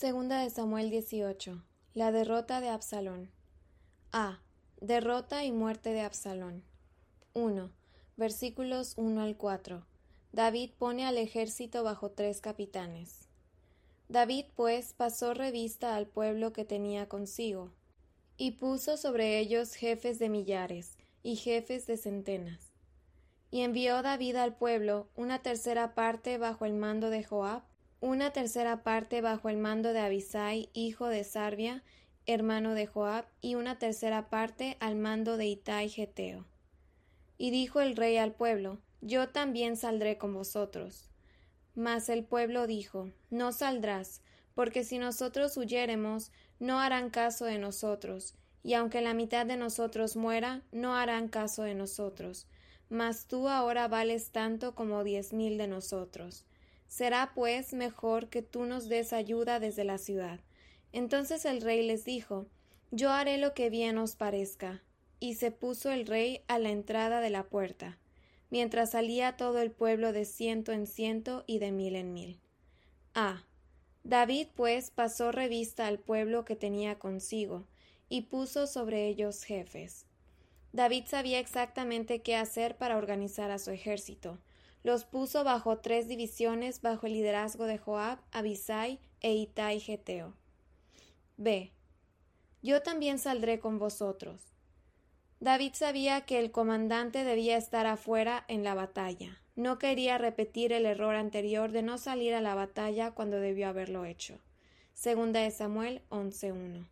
Segunda de Samuel 18. La derrota de Absalón. A. Derrota y muerte de Absalón. 1. Versículos 1 al 4. David pone al ejército bajo 3 capitanes. David, pues, pasó revista al pueblo que tenía consigo, y puso sobre ellos jefes de millares y jefes de centenas. Y envió David al pueblo una tercera parte bajo el mando de Joab, una tercera parte bajo el mando de Abisai, hijo de Sarbia, hermano de Joab, y una tercera parte al mando de Itai Geteo. Y dijo el rey al pueblo: Yo también saldré con vosotros. Mas el pueblo dijo: No saldrás, porque si nosotros huyéremos, no harán caso de nosotros, y aunque la mitad de nosotros muera, no harán caso de nosotros. Mas tú ahora vales tanto como 10,000 de nosotros. Será pues mejor que tú nos des ayuda desde la ciudad. Entonces el rey les dijo: Yo haré lo que bien os parezca. Y se puso el rey a la entrada de la puerta, mientras salía todo el pueblo de 100 en 100 y de 1000 en 1000. A. David pues pasó revista al pueblo que tenía consigo, y puso sobre ellos jefes. David sabía exactamente qué hacer para organizar a su ejército. Los puso bajo 3 divisiones bajo el liderazgo de Joab, Abisai e Itai Geteo. B. Yo también saldré con vosotros. David sabía que el comandante debía estar afuera en la batalla. No quería repetir el error anterior de no salir a la batalla cuando debió haberlo hecho. Segunda de Samuel 11:1.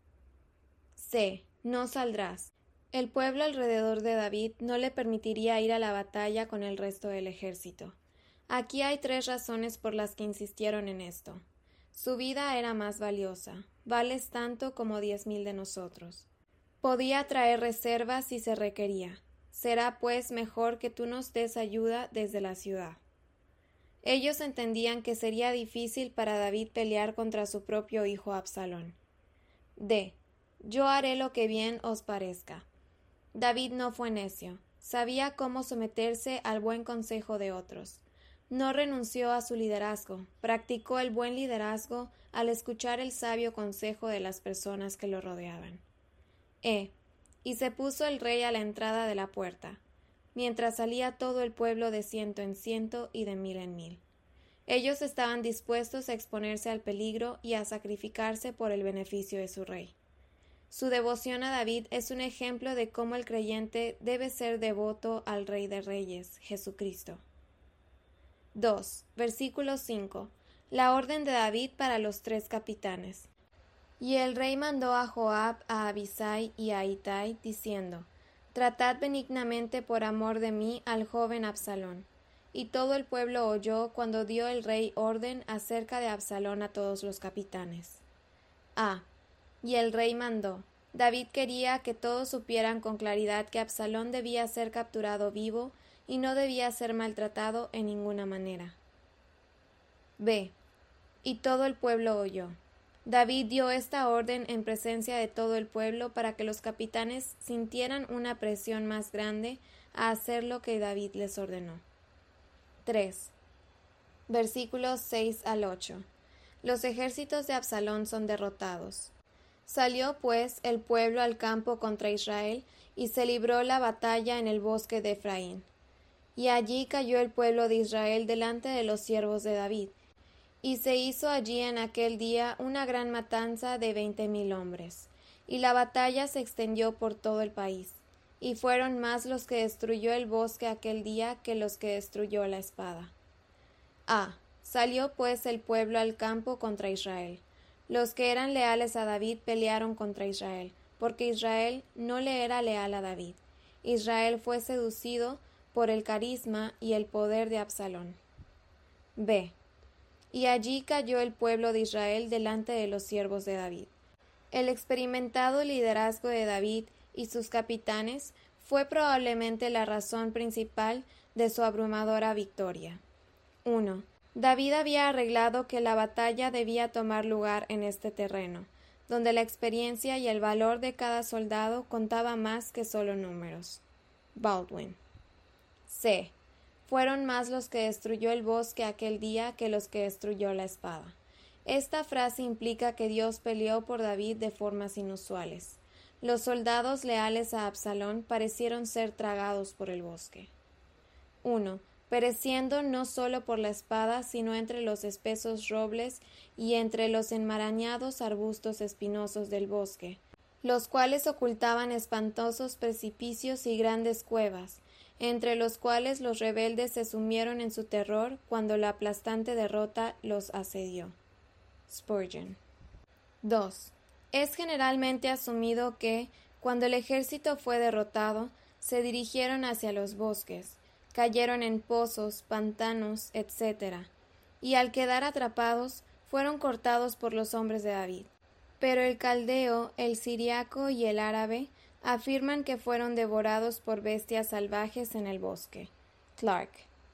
C. No saldrás. El pueblo alrededor de David no le permitiría ir a la batalla con el resto del ejército. Aquí hay 3 razones por las que insistieron en esto. Su vida era más valiosa. Vales tanto como 10,000 de nosotros. Podía traer reservas si se requería. Será pues mejor que tú nos des ayuda desde la ciudad. Ellos entendían que sería difícil para David pelear contra su propio hijo Absalón. D. Yo haré lo que bien os parezca. David no fue necio. Sabía cómo someterse al buen consejo de otros. No renunció a su liderazgo. Practicó el buen liderazgo al escuchar el sabio consejo de las personas que lo rodeaban. Y se puso el rey a la entrada de la puerta, mientras salía todo el pueblo de 100 en 100 y de 1000 en 1000. Ellos estaban dispuestos a exponerse al peligro y a sacrificarse por el beneficio de su rey. Su devoción a David es un ejemplo de cómo el creyente debe ser devoto al Rey de Reyes, Jesucristo. 2. Versículo 5. La orden de David para los 3 capitanes. Y el rey mandó a Joab, a Abisai y a Itai, diciendo: Tratad benignamente por amor de mí al joven Absalón. Y todo el pueblo oyó cuando dio el rey orden acerca de Absalón a todos los capitanes. A. Y el rey mandó. David quería que todos supieran con claridad que Absalón debía ser capturado vivo y no debía ser maltratado en ninguna manera. B. Y todo el pueblo oyó. David dio esta orden en presencia de todo el pueblo para que los capitanes sintieran una presión más grande a hacer lo que David les ordenó. 3. Versículos 6 al 8. Los ejércitos de Absalón son derrotados. Salió pues el pueblo al campo contra Israel y se libró la batalla en el bosque de Efraín. Y allí cayó el pueblo de Israel delante de los siervos de David. Y se hizo allí en aquel día una gran matanza de 20,000 hombres, y la batalla se extendió por todo el país, y fueron más los que destruyó el bosque aquel día que los que destruyó la espada. A. Salió pues el pueblo al campo contra Israel. Los que eran leales a David pelearon contra Israel, porque Israel no le era leal a David. Israel fue seducido por el carisma y el poder de Absalón. B. Y allí cayó el pueblo de Israel delante de los siervos de David. El experimentado liderazgo de David y sus capitanes fue probablemente la razón principal de su abrumadora victoria. 1. David había arreglado que la batalla debía tomar lugar en este terreno, donde la experiencia y el valor de cada soldado contaba más que solo números. Baldwin. C. Fueron más los que destruyó el bosque aquel día que los que destruyó la espada. Esta frase implica que Dios peleó por David de formas inusuales. Los soldados leales a Absalón parecieron ser tragados por el bosque. 1. Pereciendo no solo por la espada, sino entre los espesos robles y entre los enmarañados arbustos espinosos del bosque, los cuales ocultaban espantosos precipicios y grandes cuevas, entre los cuales los rebeldes se sumieron en su terror cuando la aplastante derrota los asedió. Spurgeon. 2. Es generalmente asumido que, cuando el ejército fue derrotado, se dirigieron hacia los bosques, cayeron en pozos, pantanos, etc., y al quedar atrapados, fueron cortados por los hombres de David. Pero el caldeo, el siriaco y el árabe afirman que fueron devorados por bestias salvajes en el bosque. Clark.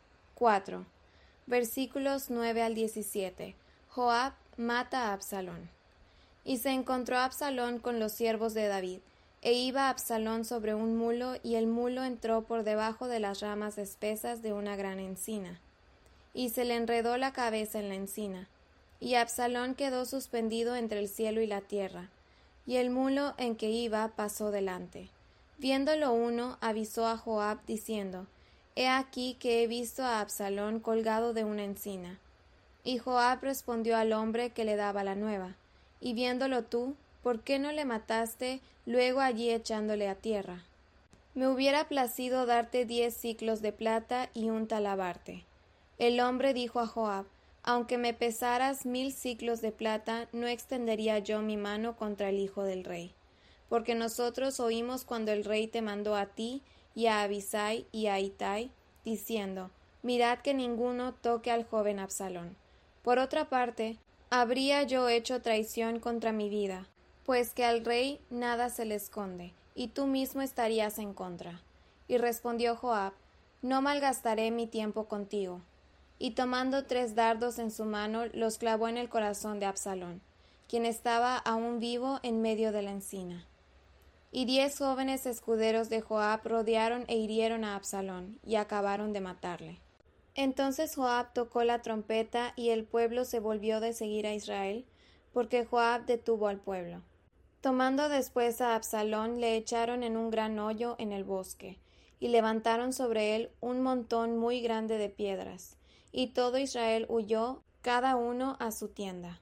4. Versículos 9 al 17. Joab mata a Absalón. Y se encontró Absalón con los siervos de David, e iba Absalón sobre un mulo, y el mulo entró por debajo de las ramas espesas de una gran encina, y se le enredó la cabeza en la encina, y Absalón quedó suspendido entre el cielo y la tierra, y el mulo en que iba pasó delante. Viéndolo uno, avisó a Joab, diciendo: He aquí que he visto a Absalón colgado de una encina. Y Joab respondió al hombre que le daba la nueva: Y viéndolo tú, ¿por qué no le mataste luego allí echándole a tierra? Me hubiera placido darte 10 siclos de plata y un talabarte. El hombre dijo a Joab: Aunque me pesaras 1000 siclos de plata, no extendería yo mi mano contra el hijo del rey. Porque nosotros oímos cuando el rey te mandó a ti, y a Abisai y a Itai, diciendo: Mirad que ninguno toque al joven Absalón. Por otra parte, habría yo hecho traición contra mi vida, pues que al rey nada se le esconde, y tú mismo estarías en contra. Y respondió Joab: No malgastaré mi tiempo contigo. Y tomando 3 dardos en su mano, los clavó en el corazón de Absalón, quien estaba aún vivo en medio de la encina. Y 10 jóvenes escuderos de Joab rodearon e hirieron a Absalón, y acabaron de matarle. Entonces Joab tocó la trompeta, y el pueblo se volvió de seguir a Israel, porque Joab detuvo al pueblo. Tomando después a Absalón, le echaron en un gran hoyo en el bosque, y levantaron sobre él un montón muy grande de piedras, y todo Israel huyó, cada uno a su tienda.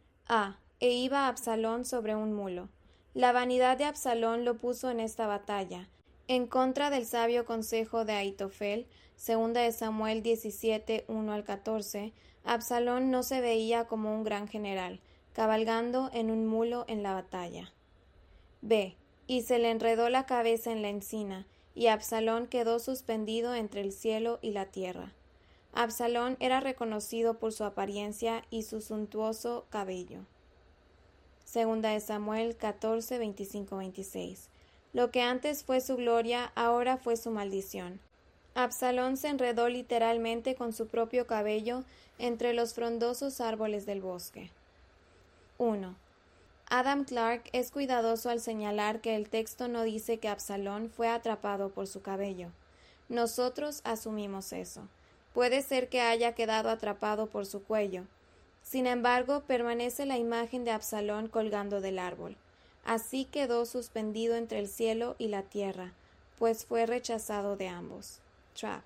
E iba Absalón sobre un mulo. La vanidad de Absalón lo puso en esta batalla, en contra del sabio consejo de Ahitofel. Segunda de Samuel 17, 1 al 14, Absalón no se veía como un gran general, cabalgando en un mulo en la batalla. B. Y se le enredó la cabeza en la encina, y Absalón quedó suspendido entre el cielo y la tierra. Absalón era reconocido por su apariencia y su suntuoso cabello. Segunda de Samuel 14, 25, 26. Lo que antes fue su gloria, ahora fue su maldición. Absalón se enredó literalmente con su propio cabello entre los frondosos árboles del bosque. 1. Adam Clark es cuidadoso al señalar que el texto no dice que Absalón fue atrapado por su cabello. Nosotros asumimos eso. Puede ser que haya quedado atrapado por su cuello. Sin embargo, permanece la imagen de Absalón colgando del árbol. Así quedó suspendido entre el cielo y la tierra, pues fue rechazado de ambos. Trapp.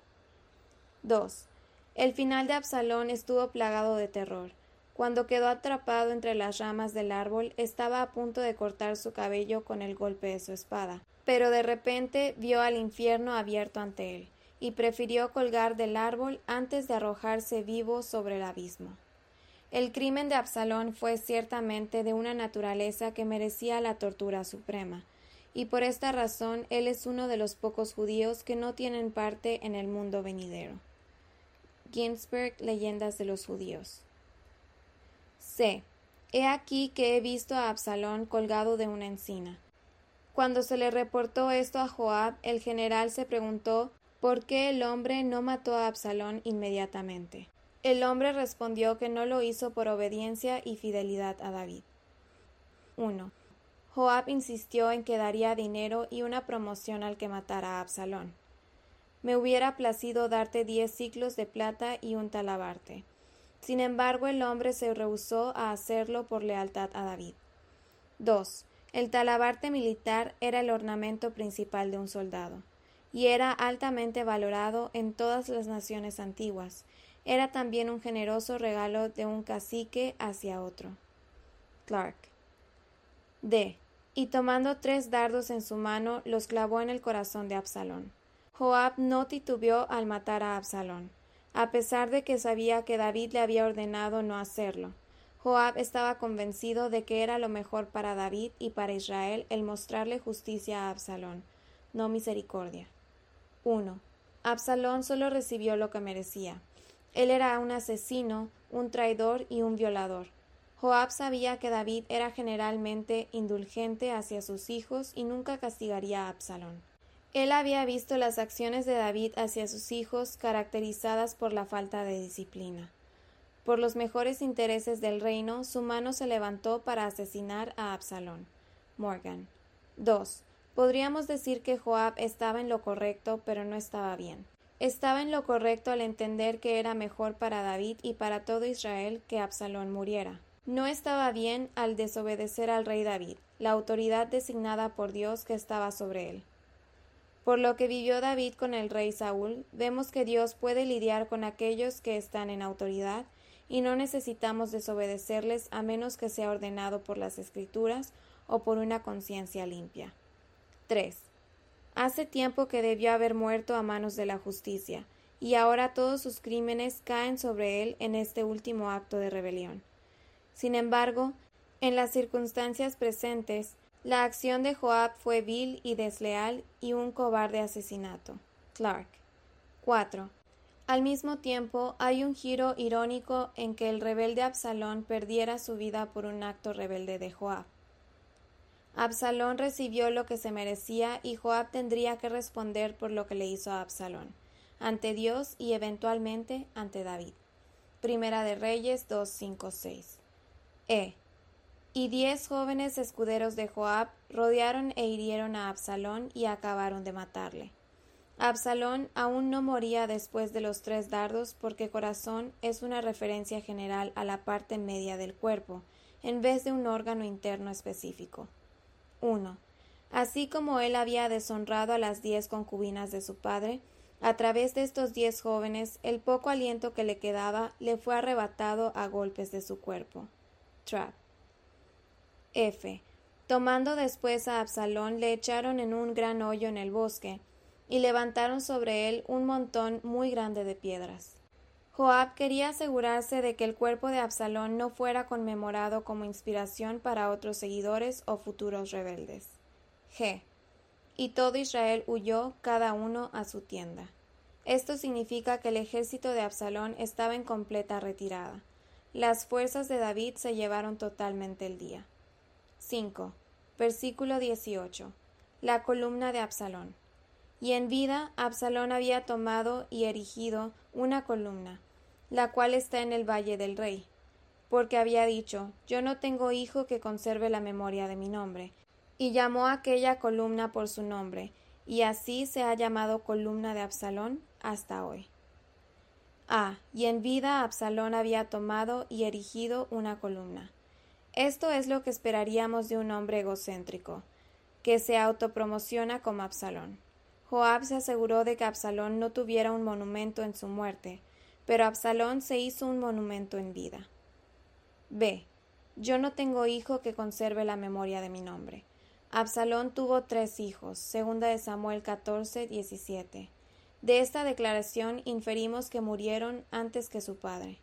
2. El final de Absalón estuvo plagado de terror. Cuando quedó atrapado entre las ramas del árbol, estaba a punto de cortar su cabello con el golpe de su espada, pero de repente vio al infierno abierto ante él, y prefirió colgar del árbol antes de arrojarse vivo sobre el abismo. El crimen de Absalón fue ciertamente de una naturaleza que merecía la tortura suprema, y por esta razón él es uno de los pocos judíos que no tienen parte en el mundo venidero. Ginsberg, Leyendas de los Judíos. C. He aquí que he visto a Absalón colgado de una encina. Cuando se le reportó esto a Joab, el general se preguntó por qué el hombre no mató a Absalón inmediatamente. El hombre respondió que no lo hizo por obediencia y fidelidad a David. 1. Joab insistió en que daría dinero y una promoción al que matara a Absalón. Me hubiera placido darte 10 siclos de plata y un talabarte. Sin embargo, el hombre se rehusó a hacerlo por lealtad a David. 2. El talabarte militar era el ornamento principal de un soldado, y era altamente valorado en todas las naciones antiguas. Era también un generoso regalo de un cacique hacia otro. Clark. D. Y tomando 3 dardos en su mano, los clavó en el corazón de Absalón. Joab no titubeó al matar a Absalón, a pesar de que sabía que David le había ordenado no hacerlo. Joab estaba convencido de que era lo mejor para David y para Israel el mostrarle justicia a Absalón, no misericordia. 1. Absalón solo recibió lo que merecía. Él era un asesino, un traidor y un violador. Joab sabía que David era generalmente indulgente hacia sus hijos y nunca castigaría a Absalón. Él había visto las acciones de David hacia sus hijos caracterizadas por la falta de disciplina. Por los mejores intereses del reino, su mano se levantó para asesinar a Absalón. Morgan. 2. Podríamos decir que Joab estaba en lo correcto, pero no estaba bien. Estaba en lo correcto al entender que era mejor para David y para todo Israel que Absalón muriera. No estaba bien al desobedecer al rey David, la autoridad designada por Dios que estaba sobre él. Por lo que vivió David con el rey Saúl, vemos que Dios puede lidiar con aquellos que están en autoridad y no necesitamos desobedecerles a menos que sea ordenado por las Escrituras o por una conciencia limpia. 3. Hace tiempo que debió haber muerto a manos de la justicia, y ahora todos sus crímenes caen sobre él en este último acto de rebelión. Sin embargo, en las circunstancias presentes, la acción de Joab fue vil y desleal y un cobarde asesinato. Clark. 4. Al mismo tiempo, hay un giro irónico en que el rebelde Absalón perdiera su vida por un acto rebelde de Joab. Absalón recibió lo que se merecía y Joab tendría que responder por lo que le hizo a Absalón, ante Dios y eventualmente ante David. Primera de Reyes 2:5-6. Y 10 jóvenes escuderos de Joab rodearon e hirieron a Absalón y acabaron de matarle. Absalón aún no moría después de los 3 dardos porque corazón es una referencia general a la parte media del cuerpo, en vez de un órgano interno específico. 1. Así como él había deshonrado a las 10 concubinas de su padre, a través de estos 10 jóvenes el poco aliento que le quedaba le fue arrebatado a golpes de su cuerpo. Trap. F. Tomando después a Absalón le echaron en un gran hoyo en el bosque, y levantaron sobre él un montón muy grande de piedras. Joab quería asegurarse de que el cuerpo de Absalón no fuera conmemorado como inspiración para otros seguidores o futuros rebeldes. G. Y todo Israel huyó, cada uno a su tienda. Esto significa que el ejército de Absalón estaba en completa retirada. Las fuerzas de David se llevaron totalmente el día. 5. Versículo 18. La columna de Absalón. Y en vida Absalón había tomado y erigido una columna, la cual está en el valle del rey, porque había dicho, yo no tengo hijo que conserve la memoria de mi nombre, y llamó a aquella columna por su nombre, y así se ha llamado columna de Absalón hasta hoy. Y en vida Absalón había tomado y erigido una columna. Esto es lo que esperaríamos de un hombre egocéntrico, que se autopromociona como Absalón. Joab se aseguró de que Absalón no tuviera un monumento en su muerte, pero Absalón se hizo un monumento en vida. B. Yo no tengo hijo que conserve la memoria de mi nombre. Absalón tuvo 3 hijos, segunda de Samuel 14:17. De esta declaración inferimos que murieron antes que su padre.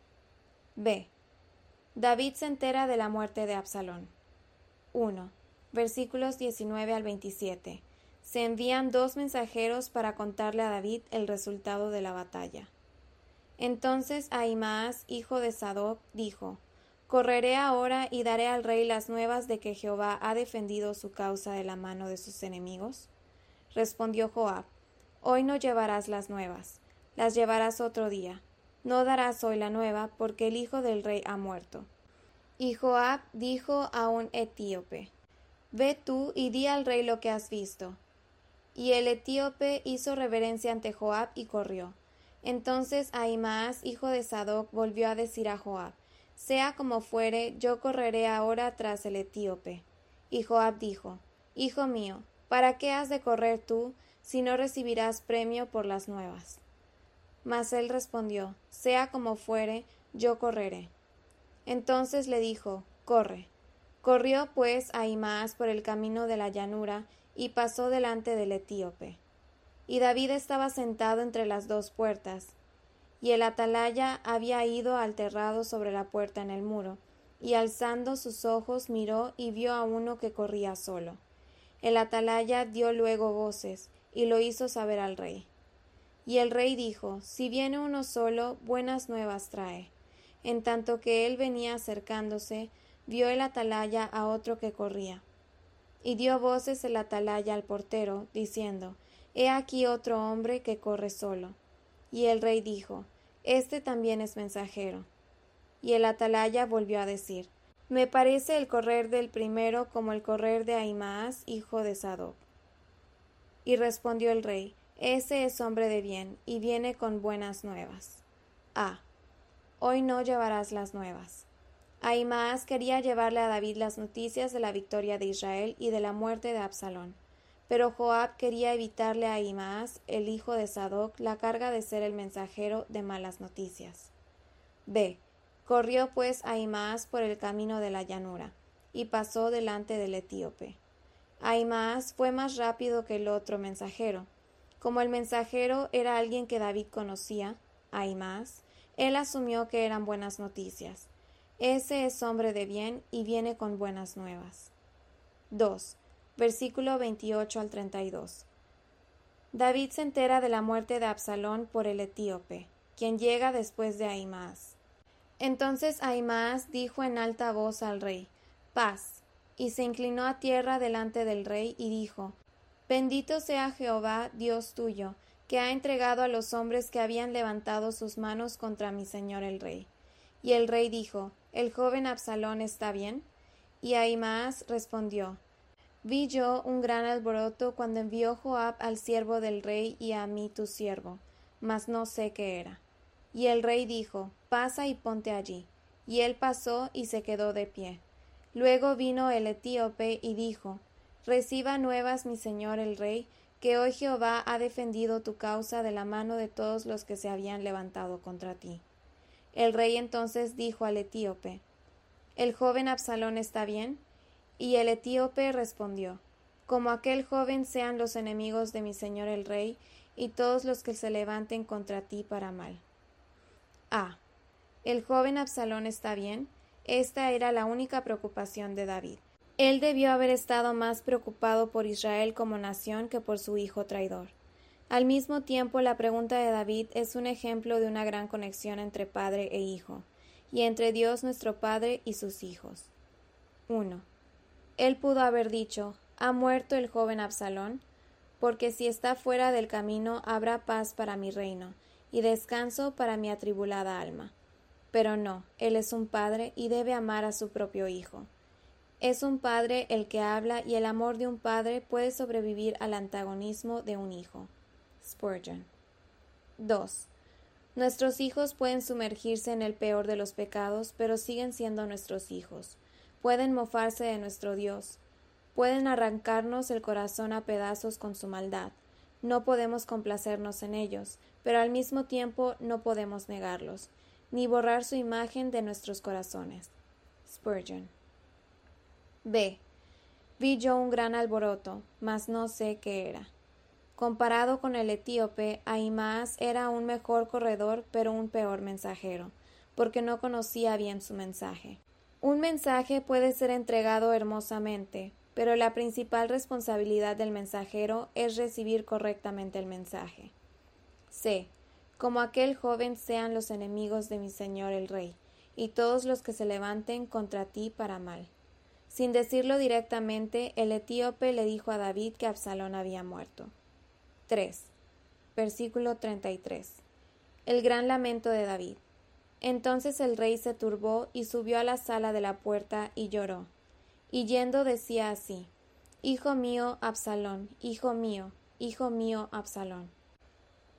B. David se entera de la muerte de Absalón. 1. Versículos 19 al 27. Se envían 2 mensajeros para contarle a David el resultado de la batalla. Entonces Ahimaas, hijo de Sadoc, dijo, «Correré ahora y daré al rey las nuevas de que Jehová ha defendido su causa de la mano de sus enemigos». Respondió Joab, «Hoy no llevarás las nuevas, las llevarás otro día. No darás hoy la nueva, porque el hijo del rey ha muerto». Y Joab dijo a un etíope, «Ve tú y di al rey lo que has visto». Y el etíope hizo reverencia ante Joab y corrió. Entonces Ahimaas, hijo de Sadoc, volvió a decir a Joab: Sea como fuere, yo correré ahora tras el etíope. Y Joab dijo: Hijo mío, ¿para qué has de correr tú, si no recibirás premio por las nuevas? Mas él respondió: Sea como fuere, yo correré. Entonces le dijo: Corre. Corrió pues Ahimaas por el camino de la llanura, y pasó delante del etíope. Y David estaba sentado entre las dos puertas, y el atalaya había ido al terrado sobre la puerta en el muro, y alzando sus ojos miró y vio a uno que corría solo. El atalaya dio luego voces, y lo hizo saber al rey. Y el rey dijo: Si viene uno solo, buenas nuevas trae. En tanto que él venía acercándose, vio el atalaya a otro que corría. Y dio voces el atalaya al portero, diciendo: He aquí otro hombre que corre solo. Y el rey dijo: Este también es mensajero. Y el atalaya volvió a decir: Me parece el correr del primero como el correr de Ahimaas, hijo de Sadoc. Y respondió el rey: Ese es hombre de bien, y viene con buenas nuevas. Hoy no llevarás las nuevas. Ahimaas quería llevarle a David las noticias de la victoria de Israel y de la muerte de Absalón. Pero Joab quería evitarle a Ahimaas, el hijo de Sadoc, la carga de ser el mensajero de malas noticias. Corrió pues Ahimaas por el camino de la llanura, y pasó delante del etíope. Ahimaas fue más rápido que el otro mensajero. Como el mensajero era alguien que David conocía, Ahimaas, él asumió que eran buenas noticias. Ese es hombre de bien y viene con buenas nuevas. 2. Versículo 28 al 32. David se entera de la muerte de Absalón por el etíope, quien llega después de Ahimaas. Entonces Ahimaas dijo en alta voz al rey: Paz. Y se inclinó a tierra delante del rey y dijo: Bendito sea Jehová, Dios tuyo, que ha entregado a los hombres que habían levantado sus manos contra mi señor el rey. Y el rey dijo: ¿El joven Absalón está bien? Y Ahimaas respondió: Vi yo un gran alboroto cuando envió Joab al siervo del rey y a mí tu siervo, mas no sé qué era. Y el rey dijo: Pasa y ponte allí. Y él pasó y se quedó de pie. Luego vino el etíope y dijo: Reciba nuevas mi señor el rey, que hoy Jehová ha defendido tu causa de la mano de todos los que se habían levantado contra ti. El rey entonces dijo al etíope: ¿El joven Absalón está bien? Y el etíope respondió: Como aquel joven sean los enemigos de mi señor el rey, y todos los que se levanten contra ti para mal. ¿El joven Absalón está bien? Esta era la única preocupación de David. Él debió haber estado más preocupado por Israel como nación que por su hijo traidor. Al mismo tiempo, la pregunta de David es un ejemplo de una gran conexión entre padre e hijo, y entre Dios nuestro Padre y sus hijos. 1. Él pudo haber dicho: ¿Ha muerto el joven Absalón? Porque si está fuera del camino habrá paz para mi reino, y descanso para mi atribulada alma. Pero no, él es un padre y debe amar a su propio hijo. Es un padre el que habla, y el amor de un padre puede sobrevivir al antagonismo de un hijo. Spurgeon. 2. Nuestros hijos pueden sumergirse en el peor de los pecados, pero siguen siendo nuestros hijos. Pueden mofarse de nuestro Dios. Pueden arrancarnos el corazón a pedazos con su maldad. No podemos complacernos en ellos, pero al mismo tiempo no podemos negarlos, ni borrar su imagen de nuestros corazones. Spurgeon. Vi yo un gran alboroto, mas no sé qué era. Comparado con el etíope, Ahimaas era un mejor corredor, pero un peor mensajero, porque no conocía bien su mensaje. Un mensaje puede ser entregado hermosamente, pero la principal responsabilidad del mensajero es recibir correctamente el mensaje. Como aquel joven sean los enemigos de mi señor el rey, y todos los que se levanten contra ti para mal. Sin decirlo directamente, el etíope le dijo a David que Absalón había muerto. 3. Versículo 33. El gran lamento de David. Entonces el rey se turbó y subió a la sala de la puerta y lloró. Y yendo decía así: Hijo mío, Absalón, hijo mío, Absalón.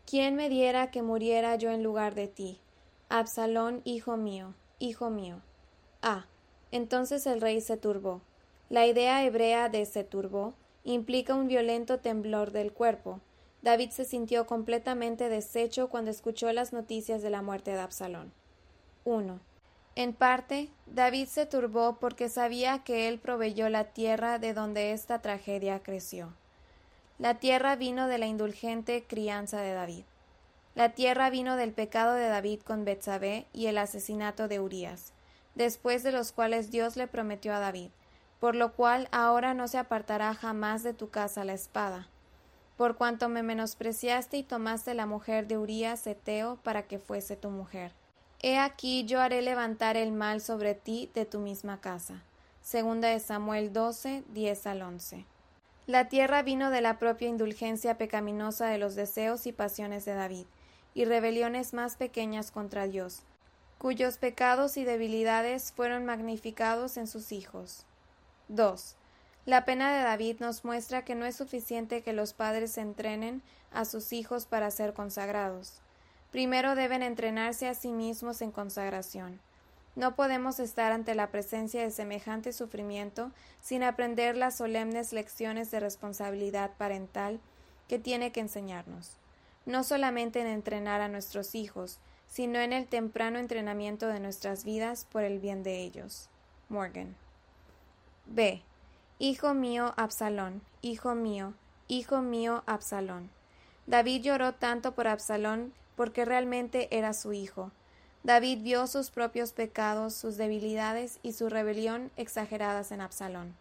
¿Quién me diera que muriera yo en lugar de ti? Absalón, hijo mío, hijo mío. Ah, entonces el rey se turbó. La idea hebrea de se turbó implica un violento temblor del cuerpo. David se sintió completamente deshecho cuando escuchó las noticias de la muerte de Absalón. 1. En parte, David se turbó porque sabía que él proveyó la tierra de donde esta tragedia creció. La tierra vino de la indulgente crianza de David. La tierra vino del pecado de David con Betsabé y el asesinato de Urías, después de los cuales Dios le prometió a David, por lo cual ahora no se apartará jamás de tu casa la espada. Por cuanto me menospreciaste y tomaste la mujer de Urías heteo para que fuese tu mujer. He aquí yo haré levantar el mal sobre ti de tu misma casa. Segunda de Samuel 12, 10 al 11. La tierra vino de la propia indulgencia pecaminosa de los deseos y pasiones de David, y rebeliones más pequeñas contra Dios, cuyos pecados y debilidades fueron magnificados en sus hijos. 2. La pena de David nos muestra que no es suficiente que los padres entrenen a sus hijos para ser consagrados. Primero deben entrenarse a sí mismos en consagración. No podemos estar ante la presencia de semejante sufrimiento sin aprender las solemnes lecciones de responsabilidad parental que tiene que enseñarnos, no solamente en entrenar a nuestros hijos, sino en el temprano entrenamiento de nuestras vidas por el bien de ellos. Morgan. B. Hijo mío, Absalón, hijo mío, Absalón. David lloró tanto por Absalón porque realmente era su hijo. David vio sus propios pecados, sus debilidades y su rebelión exageradas en Absalón.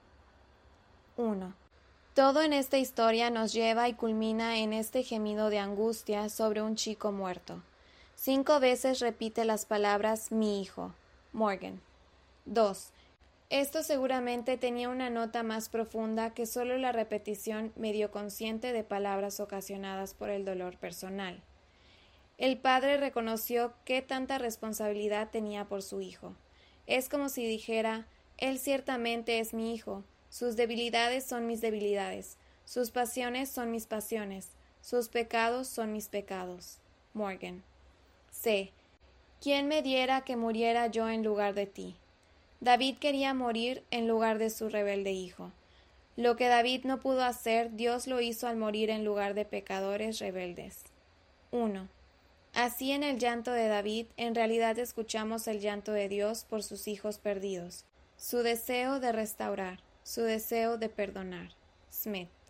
1. Todo en esta historia nos lleva y culmina en este gemido de angustia sobre un chico muerto. 5 veces repite las palabras mi hijo. Morgan. 2. Esto seguramente tenía una nota más profunda que solo la repetición medio consciente de palabras ocasionadas por el dolor personal. El padre reconoció qué tanta responsabilidad tenía por su hijo. Es como si dijera, él ciertamente es mi hijo, sus debilidades son mis debilidades, sus pasiones son mis pasiones, sus pecados son mis pecados. Morgan. C. ¿Quién me diera que muriera yo en lugar de ti? David quería morir en lugar de su rebelde hijo. Lo que David no pudo hacer, Dios lo hizo al morir en lugar de pecadores rebeldes. 1. Así en el llanto de David, en realidad escuchamos el llanto de Dios por sus hijos perdidos, su deseo de restaurar, su deseo de perdonar. Smith.